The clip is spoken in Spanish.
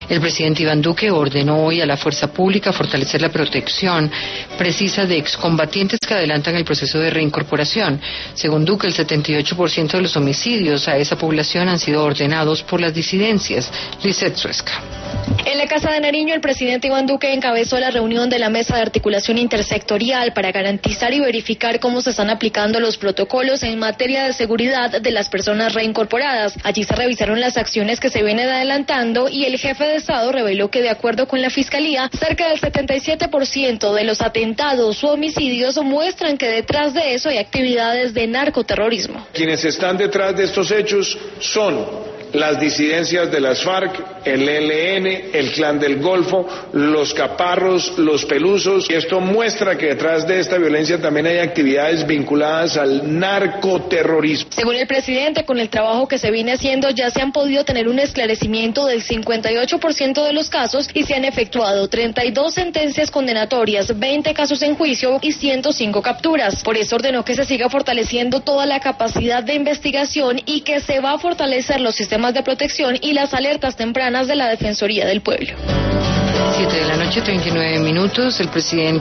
El presidente Iván Duque ordenó hoy a la fuerza pública fortalecer la protección precisa de excombatientes que adelantan el proceso de reincorporación. Según Duque, el 78% de los homicidios a esa población han sido ordenados por las disidencias. Lisette Suesca. En la Casa de Nariño, el presidente Iván Duque encabezó la reunión de la Mesa de Articulación Intersectorial para garantizar y verificar cómo se están aplicando los protocolos en materia de seguridad de las personas reincorporadas. Allí se revisaron las acciones que se vienen adelantando y el jefe de Estado reveló que, de acuerdo con la Fiscalía, cerca del 77% de los atentados o homicidios muestran que detrás de eso hay actividades de narcoterrorismo. Quienes están detrás de estos hechos son las disidencias de las FARC, el ELN, el Clan del Golfo, los Caparros, los Pelusos, y esto muestra que detrás de esta violencia también hay actividades vinculadas al narcoterrorismo. Según el presidente, con el trabajo que se viene haciendo ya se han podido tener un esclarecimiento del 58% de los casos y se han efectuado 32 sentencias condenatorias, 20 casos en juicio y 105 capturas. Por eso ordenó que se siga fortaleciendo toda la capacidad de investigación y que se va a fortalecer los sistemas de protección y las alertas tempranas de la Defensoría del Pueblo. 7 de la noche, 39 minutos. El presidente